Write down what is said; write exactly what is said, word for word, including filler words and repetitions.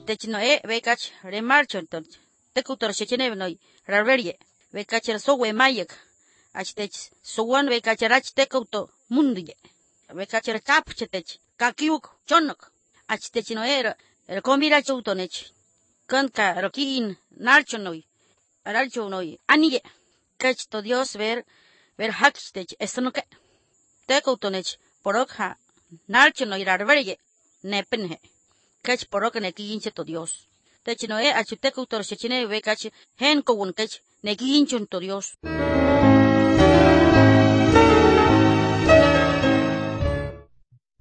technoe bekach remarchon ton tekutor shechenevnoi raverie bekach sowe mayek achtech sowan bekach rach tekuto mundye bekach kapchetech kakiuk chonok achtech noer el komira choutonech kanka rokin narchonoi aralchonoi anie kach to Dios ver ver haktech esnoke tekutonech porokha narchonoi raverie nepenhe kach porok nekinche to Dios technoe achutekutor shechene bekach hen kowun kach nekinchon to Dios